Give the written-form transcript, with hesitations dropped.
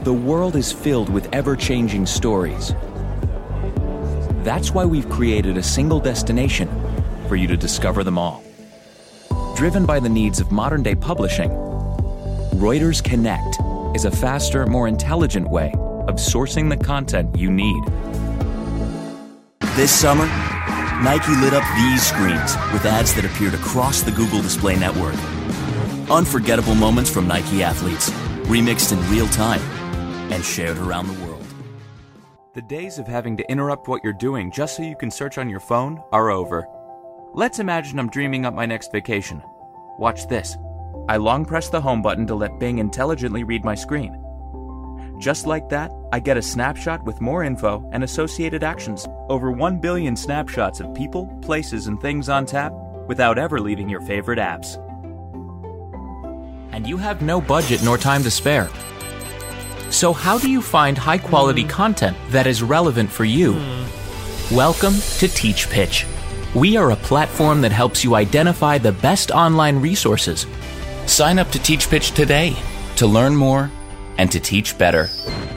The world is filled with ever-changing stories. That's why we've created a single destination for you to discover them all. Driven by the needs of modern-day publishing, Reuters Connect is a faster, more intelligent way of sourcing the content you need. This summer, Nike lit up these screens with ads that appeared across the Google Display Network. Unforgettable moments from Nike athletes, remixed in real time and shared around the world. The days of having to interrupt what you're doing just so you can search on your phone are over. Let's imagine I'm dreaming up my next vacation. Watch this. I long press the home button to let Bing intelligently read my screen. Just like that, I get a snapshot with more info and associated actions. Over 1 billion snapshots of people, places, and things on tap without ever leaving your favorite apps. And you have no budget nor time to spare. So how do you find high-quality content that is relevant for you? Welcome to TeachPitch. We are a platform that helps you identify the best online resources. Sign up to TeachPitch today to learn more and to teach better.